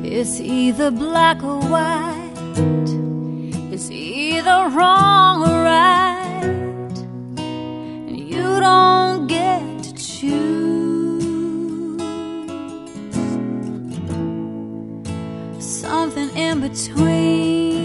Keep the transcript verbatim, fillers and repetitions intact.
It's either black or white, it's either wrong or right, and you don't get to choose. Something in between